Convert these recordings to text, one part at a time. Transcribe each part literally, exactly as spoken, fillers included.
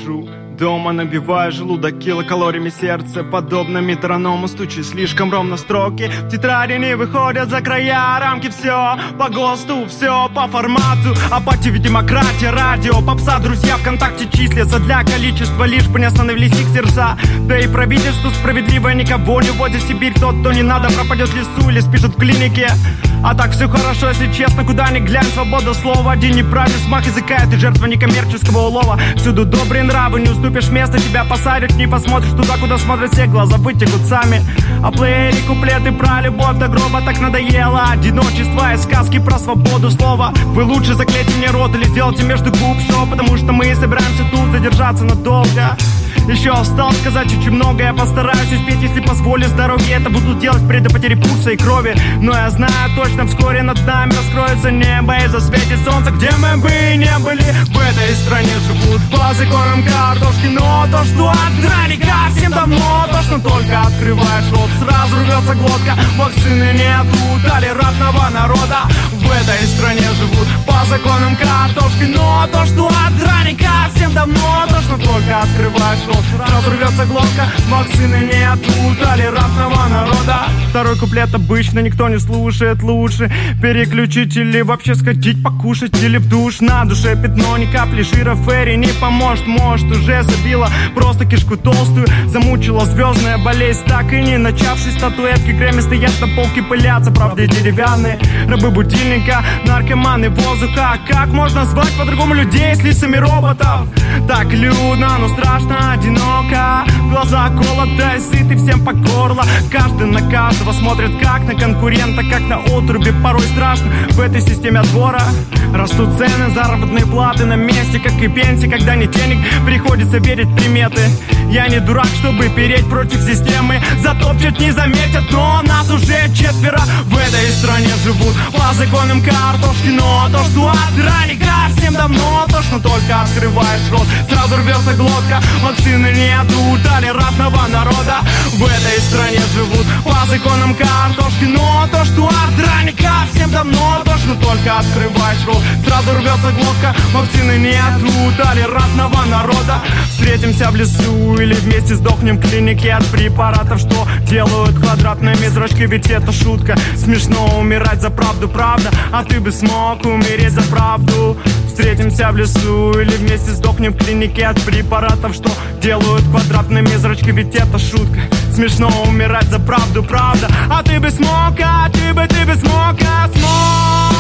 Сижу дома, набиваю желудок килокалориями сердце, подобно метроному, стучу слишком ровно строки. В тетради не выходят за края рамки. Все по ГОСТу, все по формату. Апатия, демократия, радио, попса. Друзья ВКонтакте числятся для количества, лишь бы не остановились их сердца. Да и правительство справедливое никого не возит в Сибирь. Тот, кто не надо, пропадет в лесу или спишет в клинике. А так все хорошо, если честно, куда ни глянь. Свобода слова, один неправильный смах языка, ты жертва некоммерческого улова. Всюду добрые нравы, не уступишь место, тебя посадят. Не посмотришь туда, куда смотрят все, глаза вытекут сами. А плеери, куплеты про любовь до гроба так надоело. Одиночество и сказки про свободу слова. Вы лучше заклейте мне рот или сделайте между губ что, потому что мы собираемся тут задержаться надолго. Еще осталось сказать очень много, я постараюсь успеть, если позволит здоровье. Это буду делать впредь до потери пульса и крови. Но я знаю точно, вскоре над нами раскроется небо и засветит солнце. Где мы бы и не были, в этой стране живут по законам картошки. Но то, что от драника всем давно тошно, только открываешь рот, сразу рвется глотка. Вакцины нету, толерантного народа. В этой стране живут по законам картошки. Но то, что от драника всем давно тошно, только открываешь рот, сразу рвется глотка. Вакцины нету, толерантного народа. Второй куплет обычно никто не слушает. Лучше переключить или вообще сходить покушать, или в душ. На душе пятно, ни капли жира, ферри не поможет. Может уже забила просто кишку толстую, замучила звездная болезнь, так и не начавшись. Статуэтки креме стоят на полке, пылятся, правда деревянные. Рабы будильника, наркоманы воздуха. Как можно звать по-другому людей с лицами роботов? Так людно, но страшно одиноко. Глаза голода и сыты всем по горло. Каждый на каждого смотрит как на конкурента, как на отруби, порой страшно в этой системе отбора. Растут цены, заработные платы на месте, как и пенсии, когда нет денег, приходится верить в приметы. Я не дурак, чтобы переть против системы. Затопчут, не заметят, но нас уже четверо в этой стране живут по законам картошки. Но то, что от драника всем давно тошно, только открываешь рот, сразу рвется глотка. Вакцины нету, толерантного народа. В этой стране живут по законам картошки. Но то, что от драника всем давно тошно, только открываешь рот, сразу рвется глотка. Вакцины нету, толерантного народа. Встретимся в лесу или вместе сдохнем в клинике от препаратов, что делают квадратными зрачки. Ведь это шутка, смешно умирать за правду, правда. А ты бы смог умереть за правду. Встретимся в лесу или вместе сдохнем в клинике от препаратов, что делают квадратными зрачки. Ведь это шутка, смешно умирать за правду, правда. А ты бы смог, а ты бы, ты бы смог, а смог.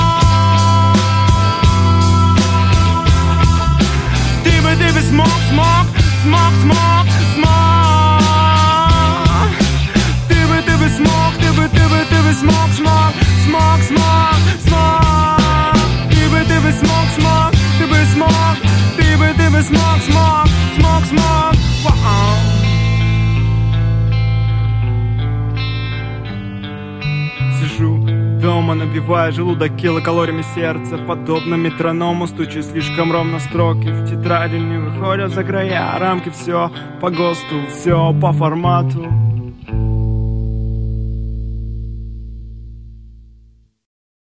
Ты бы, ты бы смог, смог, смог, смог, смог. Ты бы, ты бы смог, ты бы, ты бы, ты бы смог, смог, смог, смог, смог. Ты бы, ты бы смог, смог, ты бы смог, ты бы, ты бы смог, смог, смог, смог. Сижу дома, набиваю желудок килокалориями сердца, подобно метроному, стучу слишком ровно строки. В тетради не выходят за края рамки. Все по ГОСТу, все по формату.